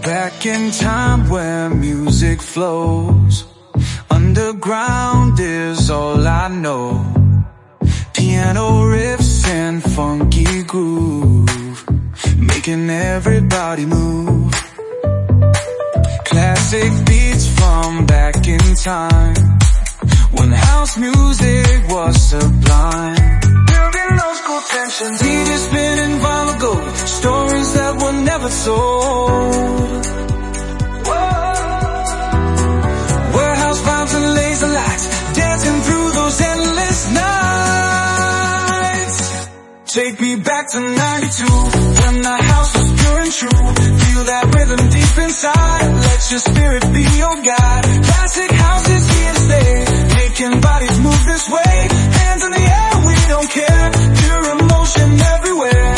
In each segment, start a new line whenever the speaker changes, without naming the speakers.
back in time where music flows. Underground is all I know. Piano riffs and funky groove, making everybody move. Classic beats from back in time, when house music was sublime. Building those cool tensions, DJ spinning vinyl gold, stories that were never told. Warehouse vibes and laser lights, dancing through those endless nights. Take me back to 92, when the house was pure and true. Feel that rhythm deep inside, let your spirit be your guide. Classic house is here to stay, making bodies move this way. Hands in the air, we don't care, pure emotion everywhere.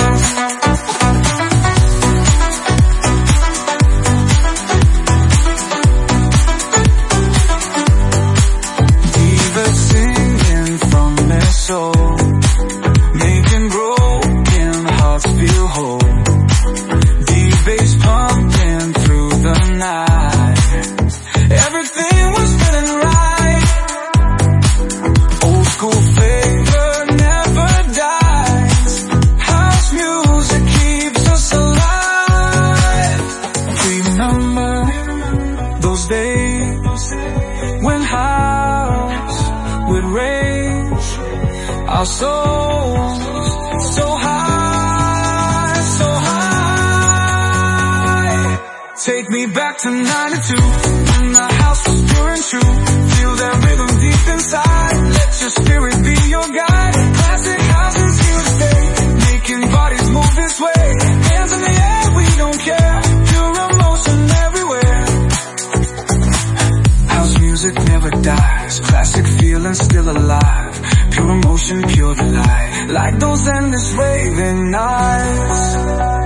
Divas singing from their soul, making broken hearts feel whole. Deep bass pumping through the night, everything was feeling right. Old school flavor never dies, house music keeps us alive. Remember those days when house would rage, our souls so high, so high. Take me back to 92, when the house was pure and true. Feel that rhythm deep inside, let your spirit be your guide. Classic house is here to stay, making bodies move this way. Hands in the air, we don't care, pure emotion everywhere. House music never dies, classic feeling still alive. Pure emotion, pure delight, like those endless raving nights.